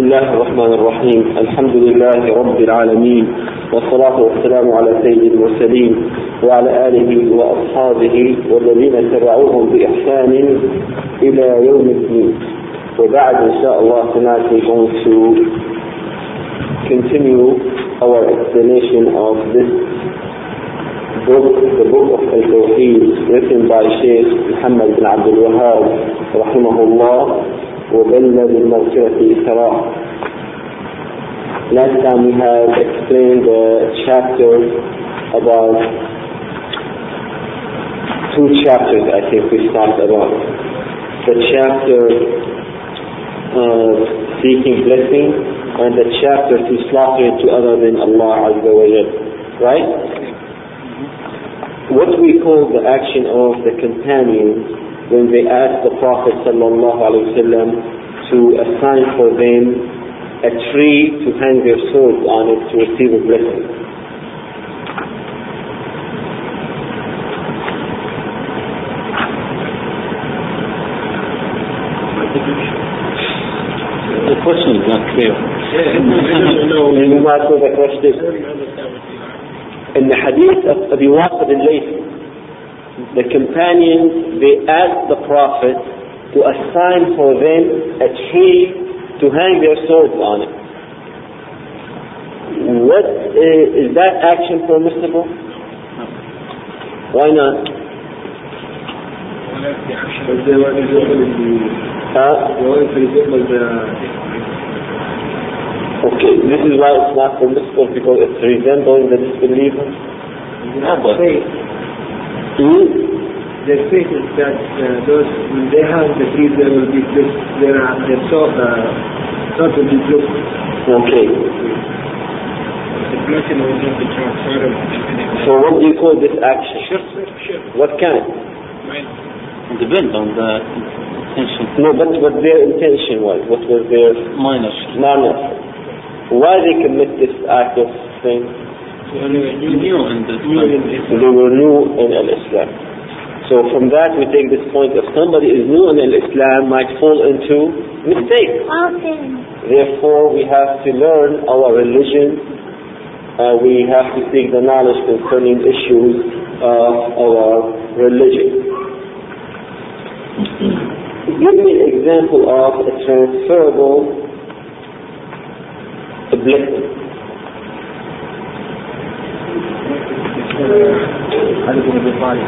بسم الله الرحمن الرحيم. الحمد لله رب العالمين، والصلاة والسلام على سيد المرسلين وعلى آله وأصحابه والذين تبعوهم بإحسان إلى يوم الدين. وبعد إن شاء الله tonight we're going to continue our explanation of this book, the book of Al-Tawheed, written by Sheikh Muhammad bin Abdul Wahhab rahimahullah. وبلغ بالمغفرة إسراء. Last time we have explained the chapter about two chapters. I think we started about the chapter of seeking blessing and the chapter to slaughter to other than Allah Azza wa Jal. Right? What we call the action of the companions when they asked the Prophet sallallahu alaihi wasallam to assign for them a tree to hang their swords on it to receive a blessing. The question is not clear. You might know the question. In the hadith of Abi Waqid al-Laythi, the companions, they asked the Prophet to assign for them a tree to hang their swords on it. What is that action permissible? Why not? Okay, this is why it's not permissible, because it's resembling the disbelievers. The faith is that those, when they have the trees, they will be blessed. Their sword will be blessed. Okay. The blessing will not be transferred. So what do you call this action? What kind? It depends on the intention. No, but what their intention was. What was their minor? Why they commit this act of thing? They were new in Al-Islam. So from that we take this point: if somebody is new in Al-Islam, might fall into mistakes. Okay. Therefore we have to learn our religion. We have to seek the knowledge concerning issues of our religion. Give me an example of a transferable blessing. علي بن ابي طالب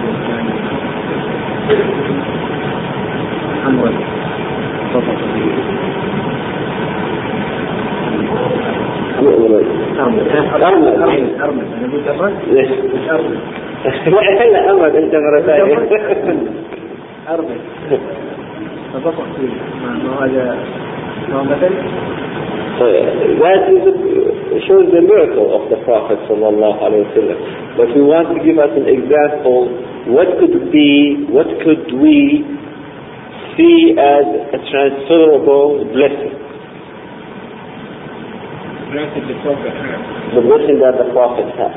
عمرو That shows the miracle of the Prophet sallallahu alaihi wasallam. But we want to give us an example. What could we see as a transferable blessing? The Prophet had. The blessing that the Prophet had.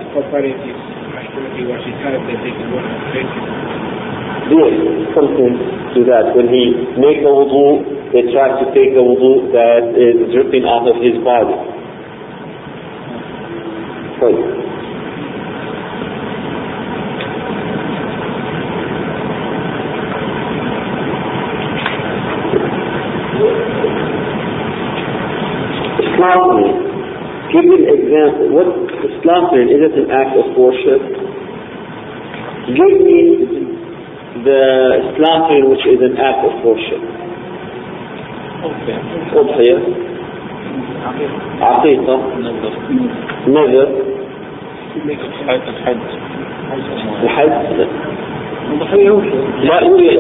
Yes, something to that. When he make the wudu, they try to take the wudu that is dripping out of his body. Slaughtering. Give me an example. What slaughtering? Is it an act of worship? Give me the slaughtering which is an act of worship. أضحية عقيقة نذر الحج لا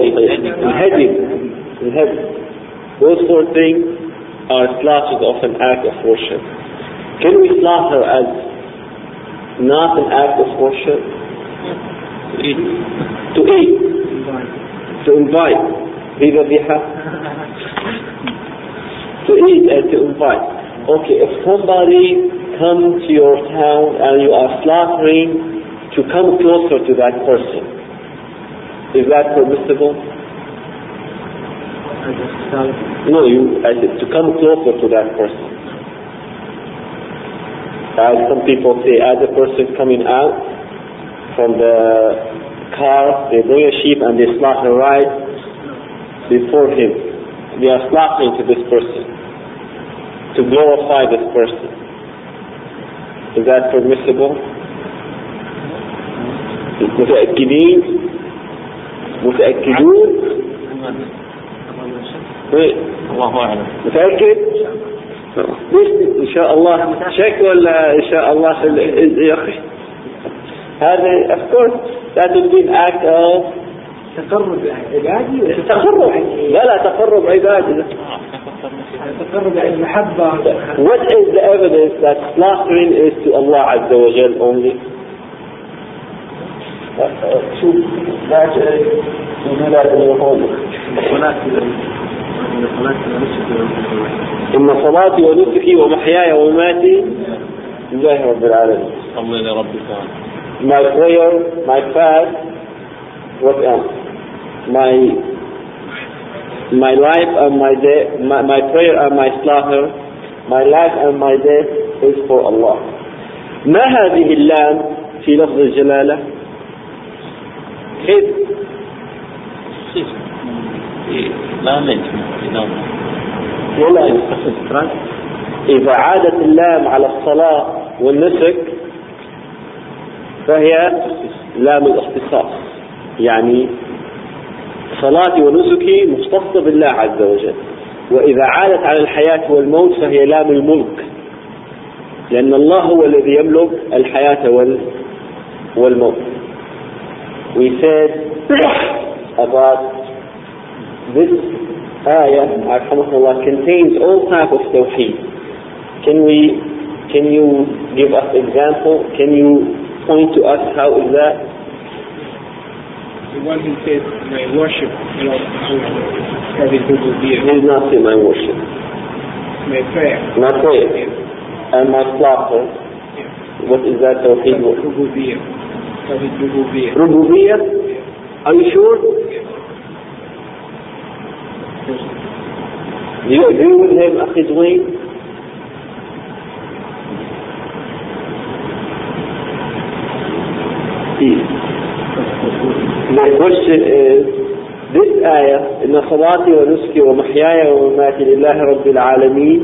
الهدي. Those four things are slaughtered of an act of worship. Can we slaughter as not an act of worship? To eat, to invite, to eat and to invite. Okay, if somebody comes to your town and you are slaughtering to come closer to that person, is that permissible? No, to come closer to that person. As some people say, as a person coming out from the car, they bring a sheep and they slaughter right before him. They are slaughtering to this person to glorify this person. Is that permissible? متأكدين؟ متأكدون؟ الله أعلم. متأكد؟ إن شاء الله شك ولا إن شاء الله يا أخي؟ هذا of course that would be an act of تقرب عبادي. تقرب. لا تقرب عبادي. تقرب المحبة. What is the evidence that slaughtering is to Allah Azza wa Jal only? شوف لا تجلس اليهود. إن صلاتي ونسكي ومحياي ومماتي لله رب العالمين. صلي لربك. My prayer, my fast, what else? My life and my death, my prayer and my slaughter, my life and my death is for Allah. ما هذه اللام في لفظ الجلالة؟ كيف؟ لا ليش ولا إذا عادت اللام على الصلاة والنسك فهي لام الاختصاص، يعني صلاتي ونسكي مختصة بالله عز وجل. وإذا عادت على الحياة والموت فهي لام الملك، لأن الله هو الذي يملك الحياة والموت. We said about this ayah, rahimahullah, contains all type of tawheed. Can you give us example? Can you point to us how is that? The one who says, my worship, that is rububiyyah. He did not say my worship. My prayer. My prayer. And my slaughter. What is that tawheed? Rububiyyah. That is rububiyyah. Rububiyyah? Are you sure? Do you agree with him, Akhi Dwayne? My question is, this ayah, إن صلاتي ونسكي ومحياي ومماتي لله رب العالمين,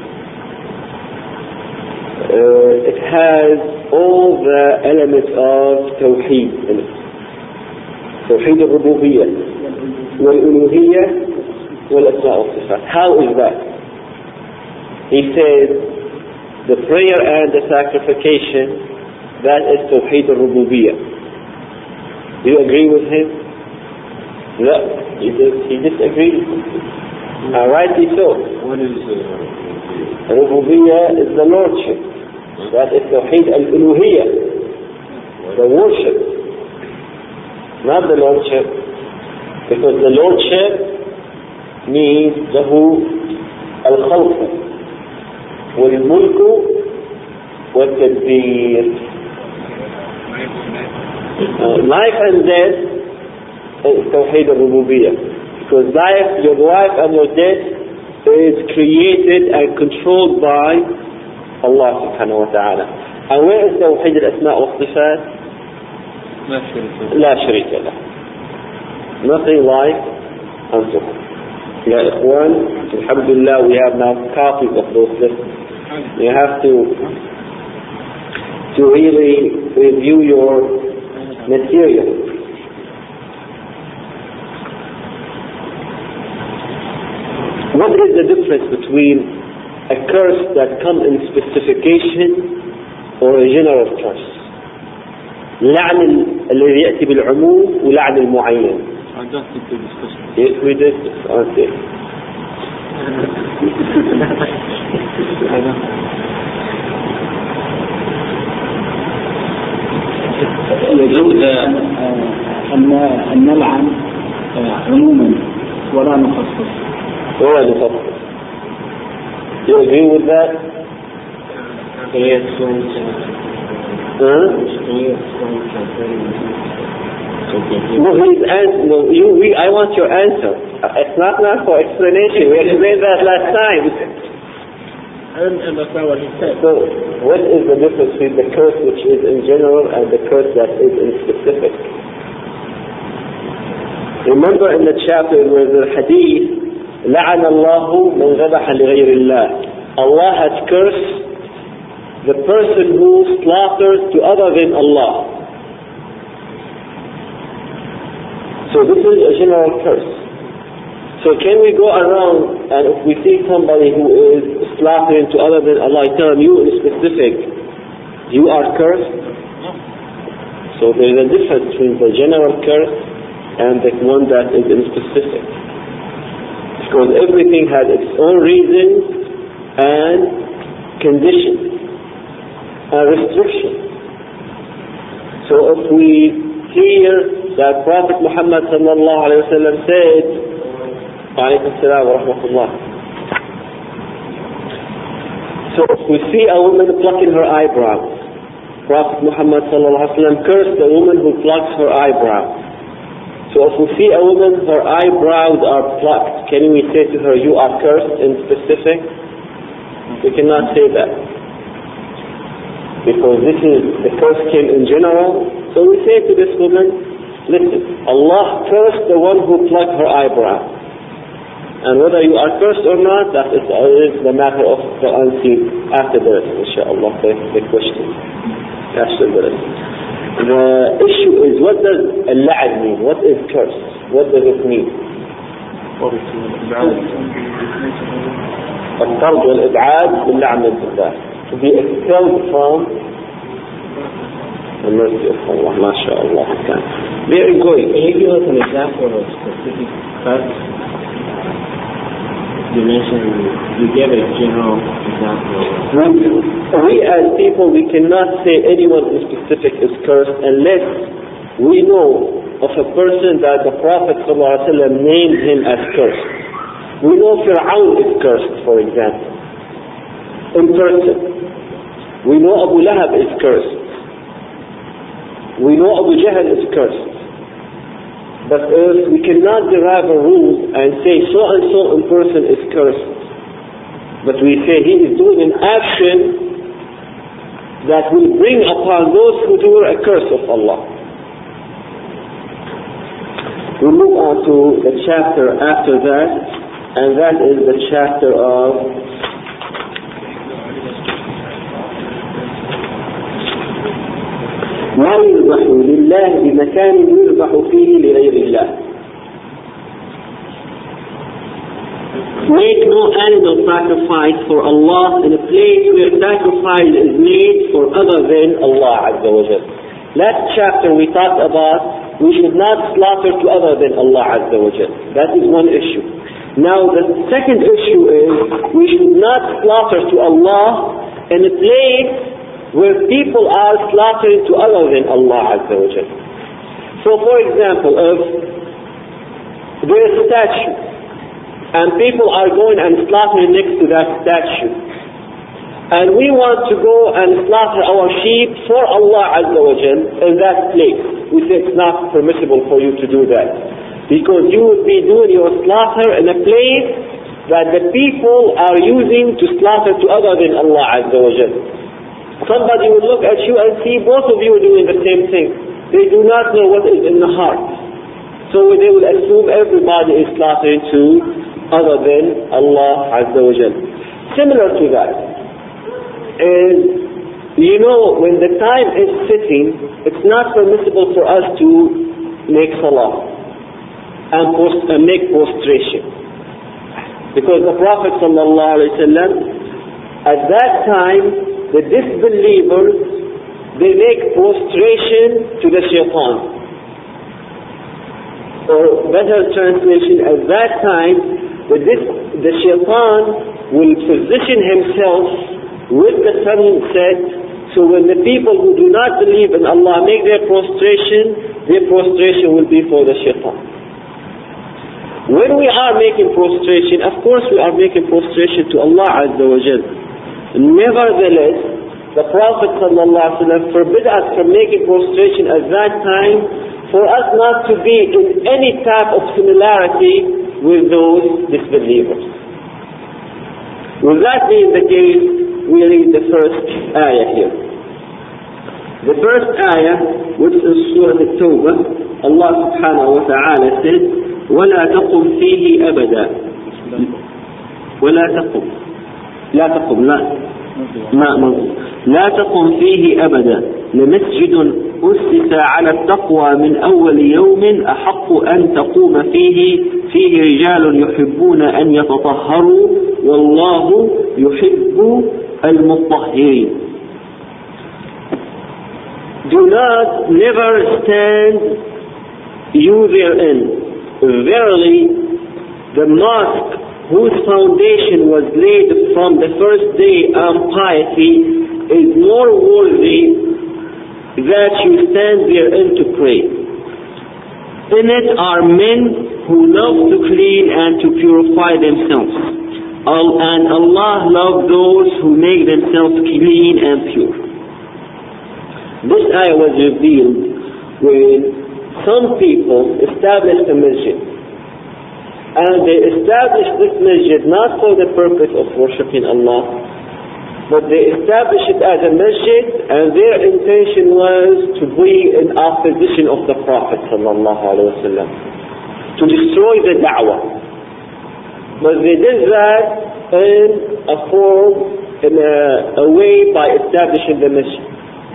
it has all the elements of Tawheed in it. Tawheed al-Rububiyyah, wal-Uluhiyyah, wal-Asma' wal-Sifat. How is that? He says, the prayer and the sacrification, that is Tawheed al-Rububiyyah. Do you agree with him? No, he disagrees. Rightly so. What is Rububiyyah is the lordship. That is Tawheed al-Uluhiyyah, the worship, not the lordship, because the lordship means lahu al-khalq wal-mulk wal-tadbir. Life and death is Tawheed al-Rububiyyah, because your life and your death is created and controlled by Allah subhanahu wa ta'ala. And where is Tawheed al-Asma' wal-Sifat? لا شريك له. Nothing like unto him. Ya Ikhwan, alhamdulillah, we have now copies of those lists. You have to really review your material. What is the difference between a curse that comes in specification or a general curse? لعن الذي يأتي بالعموم ولعن المعين. I don't think we discussed it. Yes, we did. Okay. يجوز أن نلعن عموما ولا نخصص. ولا نخصص. You agree with that? Yes. I want your answer. It's not for explanation. We explained that last time. I don't understand what he said. So, what is the difference between the curse which is in general and the curse that is in specific? Remember in the chapter where the hadith, لعن الله من ذبح لغير الله. Allah has cursed the person who slaughters to other than Allah. So this is a general curse. So can we go around and if we see somebody who is slaughtering to other than Allah, tell him you in specific, you are cursed? So there is a difference between the general curse and the one that is in specific. Because everything has its own reasons and conditions and restrictions. So if we hear that Prophet Muhammad sallallahu alayhi wa sallam said, alaykum assalam wa rahmatullah. So if we see a woman plucking her eyebrows, Prophet Muhammad sallallahu alayhi wa sallam cursed the woman who plucks her eyebrows. So if we see a woman, her eyebrows are plucked, can we say to her, you are cursed in specific? We cannot say that. Because the curse came in general. So we say to this woman, listen, Allah cursed the one who plucked her eyebrow. And whether you are cursed or not, that is the matter of the unseen after this, inshallah, the question. After this. The issue is, what does al-la'an mean? What is curse? What does it mean? الطرد والإبعاد باللعنة بالله. To be expelled from the mercy of Allah. MashaAllah. Very good. Can you give us an example of specific curse? You gave a general example. We as people, we cannot say anyone in specific is cursed unless we know of a person that the Prophet ﷺ named him as cursed. We know Fir'aun is cursed, for example, in person. We know Abu Lahab is cursed. We know Abu Jahl is cursed. But if we cannot derive a rule and say so and so in person is cursed, but we say he is doing an action that will bring upon those who do a curse of Allah. We move on to the chapter after that, and that is the chapter of ما يذبح لله بمكان يذبح فيه لغير الله. Make no animal sacrifice for Allah in a place where sacrifice is made for other than Allah Azza wa Jal. Last chapter we talked about we should not slaughter to other than Allah Azza wa Jal. That is one issue. Now the second issue is we should not slaughter to Allah in a place where people are slaughtering to other than Allah Azza wa Jal. So for example, if there is a statue and people are going and slaughtering next to that statue, and we want to go and slaughter our sheep for Allah Azza wa Jal in that place, we say it's not permissible for you to do that, because you would be doing your slaughter in a place that the people are using to slaughter to other than Allah Azza wa Jal. Somebody will look at you and see both of you doing the same thing. They do not know what is in the heart. So they will assume everybody is slaughtering to other than Allah Azza wa Jal. Similar to that is, you know, when the time is sitting, it's not permissible for us to make salah and make prostration. Because the Prophet sallallahu alaihi wasallam, at that time, the disbelievers, they make prostration to the shaitan. Or better translation, at that time, the shaitan will position himself with the sunset, so when the people who do not believe in Allah make their prostration will be for the shaitan. When we are making prostration, of course we are making prostration to Allah Azza wa Jal. Nevertheless, the Prophet ﷺ forbid us from making prostration at that time for us not to be in any type of similarity with those disbelievers. With that being the case, we read the first ayah here. The first ayah, which is Surah At-Tawbah, Allah subhanahu wa ta'ala said, وَلَا تَقُمْ فِيهِ أَبَدًا وَلَا تَقُمْ لا تقم لا تقم فيه أبدا لمسجد أسس على التقوى من أول يوم أحق أن تقوم فيه رجال يحبون أن يتطهروا والله يحب المطهرين. Do not never stand you therein. Verily, the mosque whose foundation was laid from the first day on piety is more worthy that you stand therein to pray. In it are men who love to clean and to purify themselves, and Allah loves those who make themselves clean and pure. This ayah was revealed when some people established a masjid. And they established this masjid not for the purpose of worshipping Allah, but they established it as a masjid, and their intention was to be in opposition of the Prophet ﷺ, to destroy the da'wah. But they did that in a form, in a way by establishing the masjid.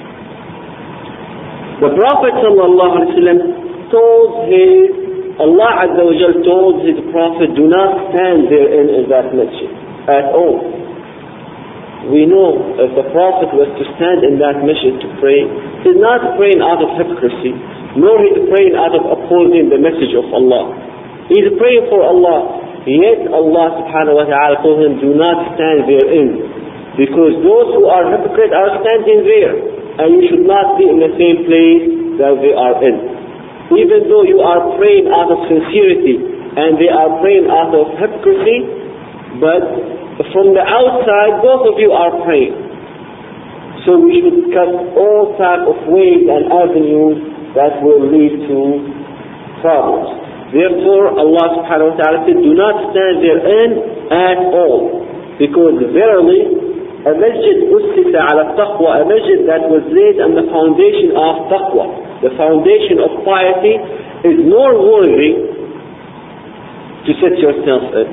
The Prophet ﷺ told Allah Azza wa Jal told His Prophet, do not stand therein in that masjid at all. We know if the Prophet was to stand in that masjid to pray, he's not praying out of hypocrisy, nor he's praying out of opposing the message of Allah. He's praying for Allah. Yet Allah subhanahu wa ta'ala told him, do not stand therein, because those who are hypocrites are standing there, and you should not be in the same place that they are in. Even though you are praying out of sincerity and they are praying out of hypocrisy, but from the outside both of you are praying. So we should cut all type of ways and avenues that will lead to problems. Therefore Allah subhanahu wa ta'ala said, do not stand therein at all, because verily a masjid ussisa ala taqwa, a masjid that was laid on the foundation of taqwa, the foundation of piety, is more worthy to set yourself in.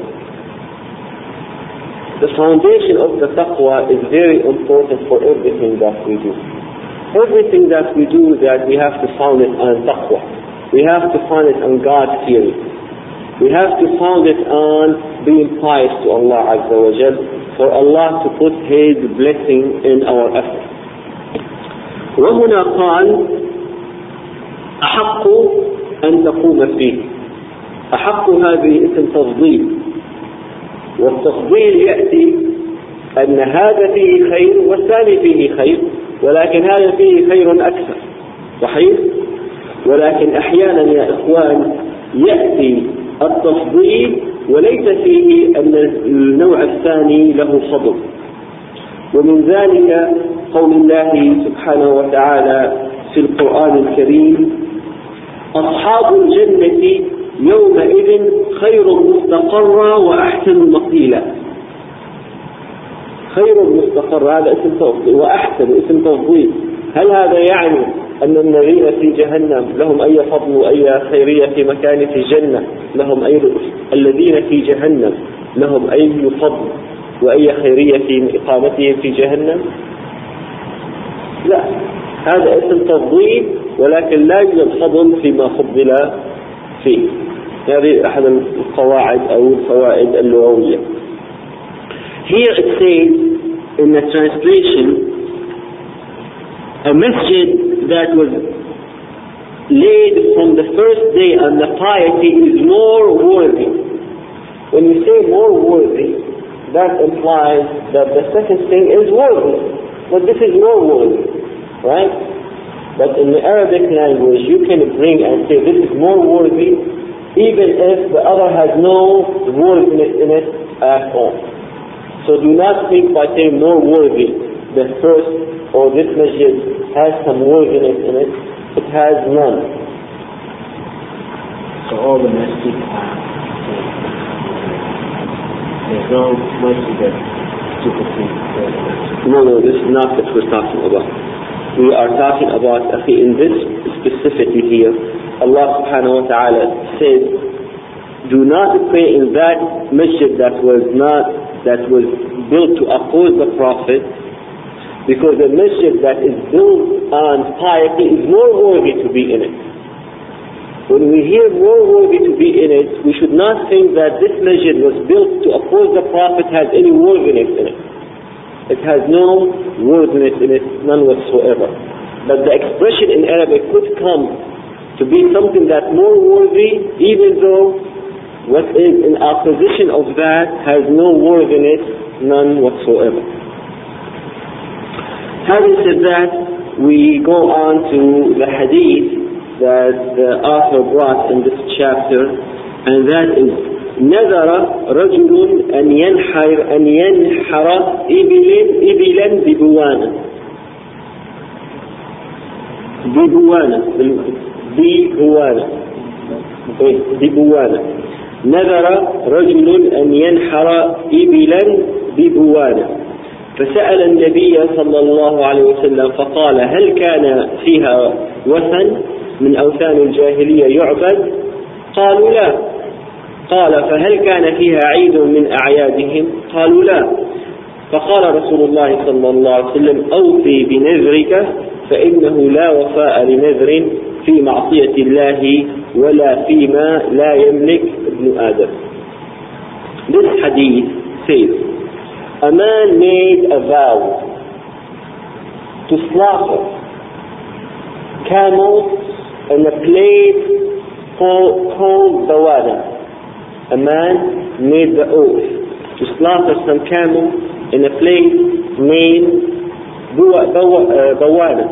The foundation of the taqwa is very important for everything that we do. Everything that we do, that we have to found it on taqwa. We have to found it on God's theory. We have to found it on being pious to Allah Azza wa Jal, for Allah to put His blessing in our effort. وهنا قال أحق أن تقوم فيه. أحق هذه اسم تفضيل، والتفضيل يأتي أن هذا فيه خير والثاني فيه خير، ولكن هذا فيه خير أكثر. صحيح؟ ولكن أحيانا يا إخوان يأتي التفضيل وليس فيه أن النوع الثاني له فضل. ومن ذلك قول الله سبحانه وتعالى في القرآن الكريم: أصحاب الجنة يومئذ خير مستقرا وأحسن مقيلا. خير مستقر هذا اسم تفضيل، وأحسن اسم تفضيل. هل هذا يعني أن الذين في جهنم لهم أي فضل وأي خيرية في مكان في الجنة، لهم أي الذين في جهنم لهم أي فضل وأي خيرية في إقامتهم في جهنم؟ لا، هذا اسم تفضيل، ولكن لا يوجد فضل فيما فضل فيه. هذه أحد القواعد أو الفوائد اللغوية. Here it says in the translation, a masjid that was laid from the first day on the piety is more worthy. When you say more worthy, that implies that the second thing is worthy, but this is more worthy, right? But in the Arabic language, you can bring and say this is more worthy, even if the other has no worthiness in it at all. So do not think by saying more worthy, the first or this masjid has some worthiness in it. It has none. So all the masjids have, there's no masjid that No, this is not what we're talking about. We are talking about, in this specifically here, Allah subhanahu wa ta'ala says, do not pray in that masjid that was built to oppose the Prophet, because the masjid that is built on piety is more worthy to be in it. When we hear more worthy to be in it, we should not think that this masjid was built to oppose the Prophet has any worthiness in it. It has no worthiness in it, none whatsoever. But the expression in Arabic could come to be something that's more worthy, even though what is in opposition of that has no worthiness, none whatsoever. Having said that, we go on to the hadith that the author brought in this chapter, and that is نذر رجل أن ينحر إبلا ببوانة نذر رجل أن ينحر إبلا ببوانة فسأل النبي صلى الله عليه وسلم فقال هل كان فيها وثن من أوثان الجاهلية يعبد؟ قالوا لا. قال فهل كان فيها عيد من أعيادهم؟ قالوا لا. فقال رسول الله صلى الله عليه وسلم أوفي بنذرك فإنه لا وفاء لنذر في معصية الله ولا فيما لا يملك ابن آدم. This hadith says, a man made a vow to slaughter camels in a place called Bawana. A man made the oath to slaughter some camels in a place named Bawana.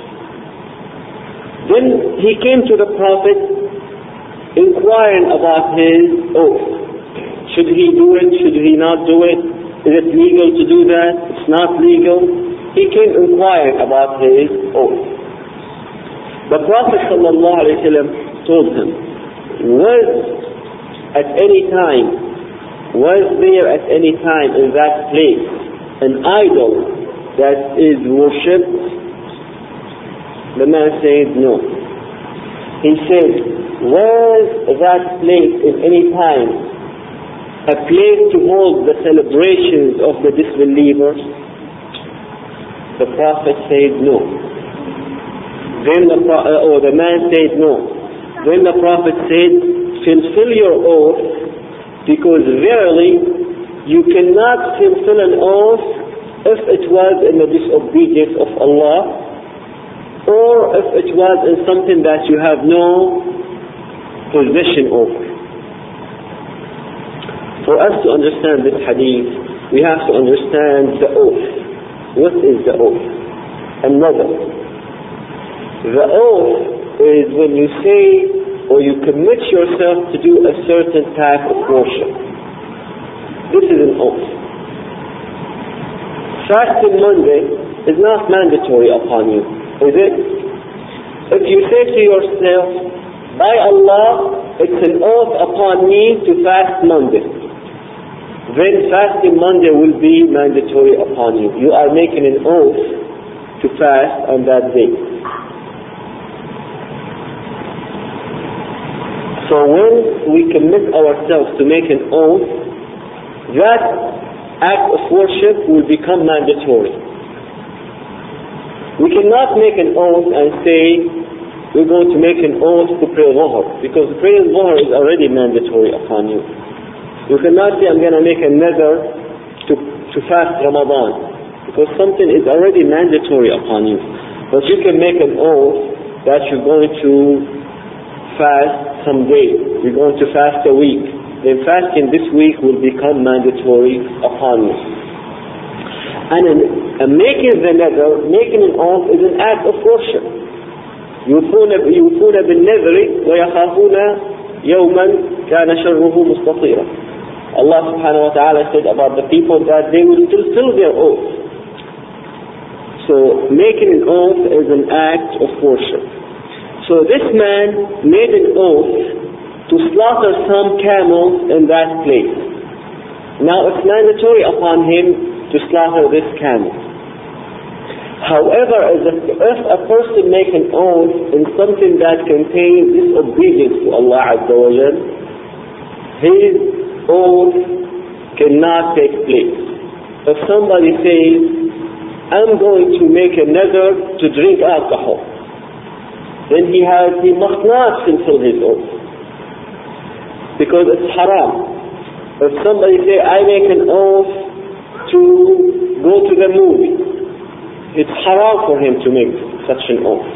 Then he came to the Prophet inquiring about his oath. Should he do it? Should he not do it? Is it legal to do that? It's not legal. He came inquiring about his oath. The Prophet ﷺ told him, was there at any time in that place an idol that is worshipped? The man said no. He said, was that place in any time a place to hold the celebrations of the disbelievers? The Prophet said no. Then the man said no. Then the Prophet said, fulfill your oath, because verily you cannot fulfill an oath if it was in the disobedience of Allah, or if it was in something that you have no possession over. For us to understand this hadith, we have to understand the oath. What is the oath? Another. The oath is when you say or you commit yourself to do a certain type of worship. This is an oath. Fasting Monday is not mandatory upon you, is it? If you say to yourself, by Allah, it's an oath upon me to fast Monday, then fasting Monday will be mandatory upon you. You are making an oath to fast on that day. So when we commit ourselves to make an oath, that act of worship will become mandatory. We cannot make an oath and say we're going to make an oath to pray Dhuhr, because praying Dhuhr is already mandatory upon you. You cannot say I'm going to make a nadhr to fast Ramadan, because something is already mandatory upon you. But you can make an oath that you're going to fast some days, you're going to fast a week. Then fasting this week will become mandatory upon you. And making the nadhr, making an oath, is an act of worship. يوفون بالنذر ويخافون يوما كان شره مستطيرا. Allah subhanahu wa ta'ala said about the people that they will fulfill their oath. So making an oath is an act of worship. So this man made an oath to slaughter some camels in that place. Now it's mandatory upon him to to slaughter this camel. However, if a person makes an oath in something that contains disobedience to Allah Azza wa Jal, his oath cannot take place. If somebody says, I'm going to make a nether to drink alcohol, then he must not fulfill his oath, because it's haram. If somebody says, I make an oath to go to the movie, it's haram for him to make such an oath.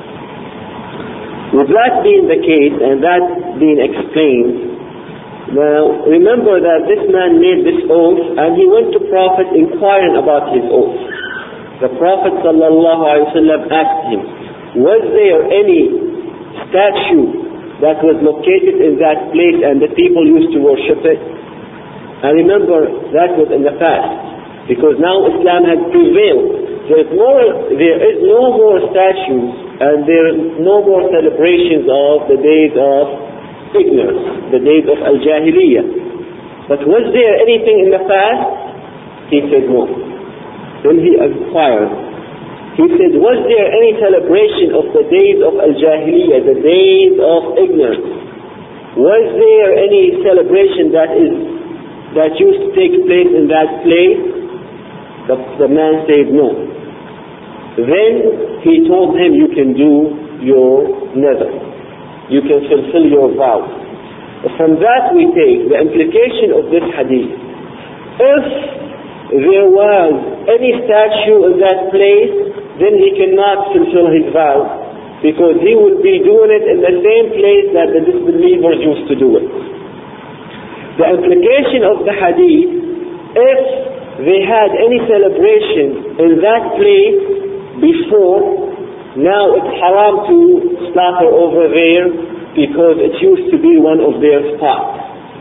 With that being the case and that being explained, now remember that this man made this oath and he went to Prophet inquiring about his oath. The Prophet ﷺ asked him, was there any statue that was located in that place and the people used to worship it? And remember, that was in the past, because now Islam has prevailed. There is no more statues and there is no more celebrations of the days of ignorance, the days of Al-Jahiliyyah. But was there anything in the past? He said no. Then he inquired. He said, was there any celebration of the days of Al-Jahiliyyah, the days of ignorance? Was there any celebration that used to take place in that place? The man said no. Then he told him, you can do your nether. You can fulfill your vow. From that we take the implication of this hadith. If there was any statue in that place, then he cannot fulfill his vow, because he would be doing it in the same place that the disbelievers used to do it. The implication of the hadith, if they had any celebration in that place before, now it's haram to slaughter over there because it used to be one of their spots.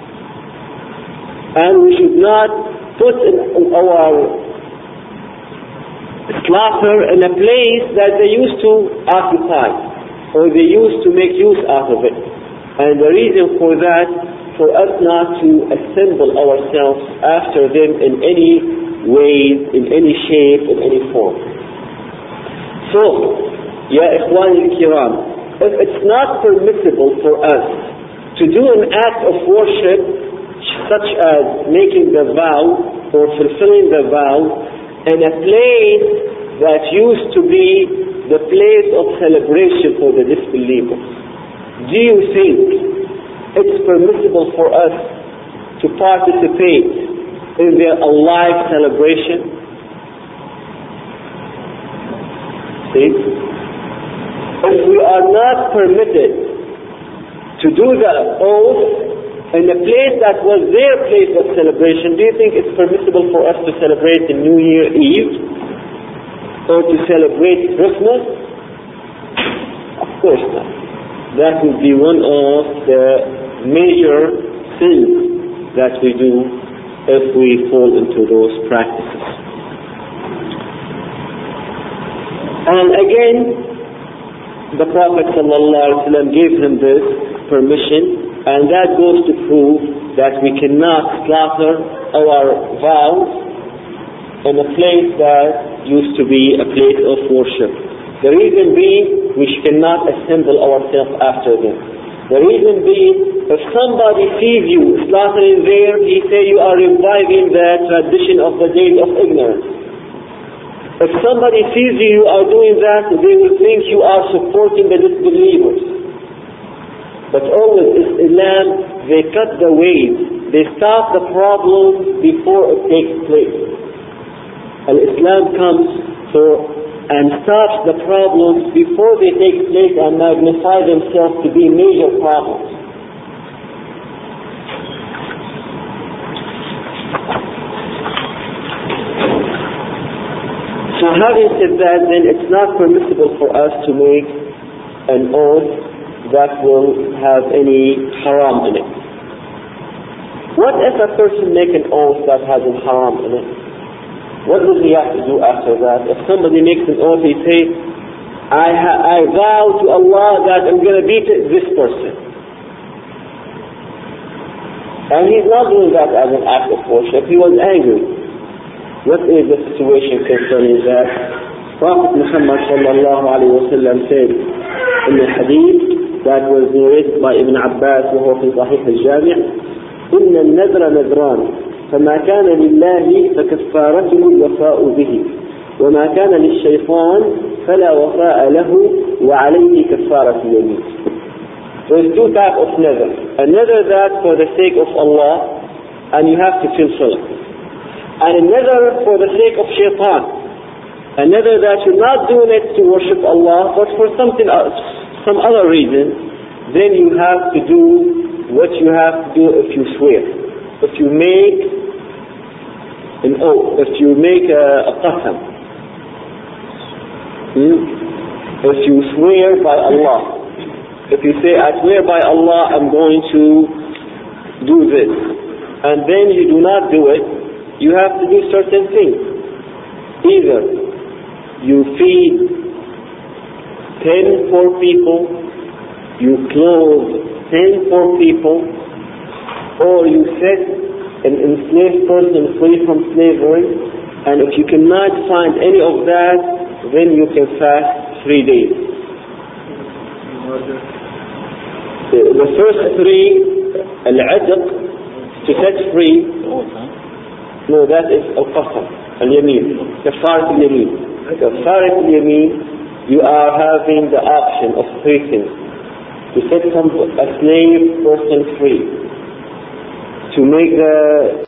And we should not put our slaughter in a place that they used to occupy or they used to make use out of it. And the reason for that, for us not to assemble ourselves after them in any way, in any shape, in any form. So, Ya Ikhwan al-Kiram, if it's not permissible for us to do an act of worship such as making the vow or fulfilling the vow in a place that used to be the place of celebration for the disbelievers, do you think it's permissible for us to participate in their alive celebration? See? If we are not permitted to do the oath in a place that was their place of celebration, do you think it's permissible for us to celebrate the New Year Eve or to celebrate Christmas? Of course not. That would be one of the major sins that we do if we fall into those practices. And again, the Prophet ﷺ gave him this permission, and that goes to prove that we cannot slaughter our vows in a place that used to be a place of worship. The reason being, we cannot assemble ourselves after them. The reason being, if somebody sees you slaughtering there, he say you are reviving the tradition of the days of ignorance. If somebody sees you are doing that, they will think you are supporting the disbelievers. But always Islam, they cut the waves. They stop the problem before it takes place. And Islam comes and stops the problems before they take place and magnify themselves to be major problems. So having said that, then it's not permissible for us to make an oath that will have any haram in it. What if a person makes an oath that has a haram in it? What does he have to do after that? If somebody makes an oath, he says, I vow to Allah that I'm going to beat this person. And he's not doing that as an act of worship. He was angry. What is the situation concerning that? Prophet Muhammad sallallahu alayhi wa sallam said in the hadith that was narrated by Ibn Abbas وهو في صحيح الجامع إن النذر نذران فما كان لله فكفارته الوفاء به وما كان للشيطان فلا وفاء له وعليه كفارة اليمين. So there's two types of nadhr. A nadhr that for the sake of Allah and you have to fulfill it. And a nadhr for the sake of shaitan. A nadhr that you're not doing it to worship Allah but for something else, some other reason, then you have to do what you have to do if you swear. If you make an oath, if you make a qasam. If you swear by Allah. If you say, I swear by Allah, I'm going to do this. And then you do not do it, you have to do certain things. Either you feed 10 poor people, you clothe 10 poor people, or you set an enslaved person free from slavery, and if you cannot find any of that, then you can fast 3 days. The first 3, al-'adq, to set free, no, that is al-qasam, al-yamin, kafarat al-yamin. Kafarat al-yamin, you are having the option of 3 things. To set a slave person free, to make the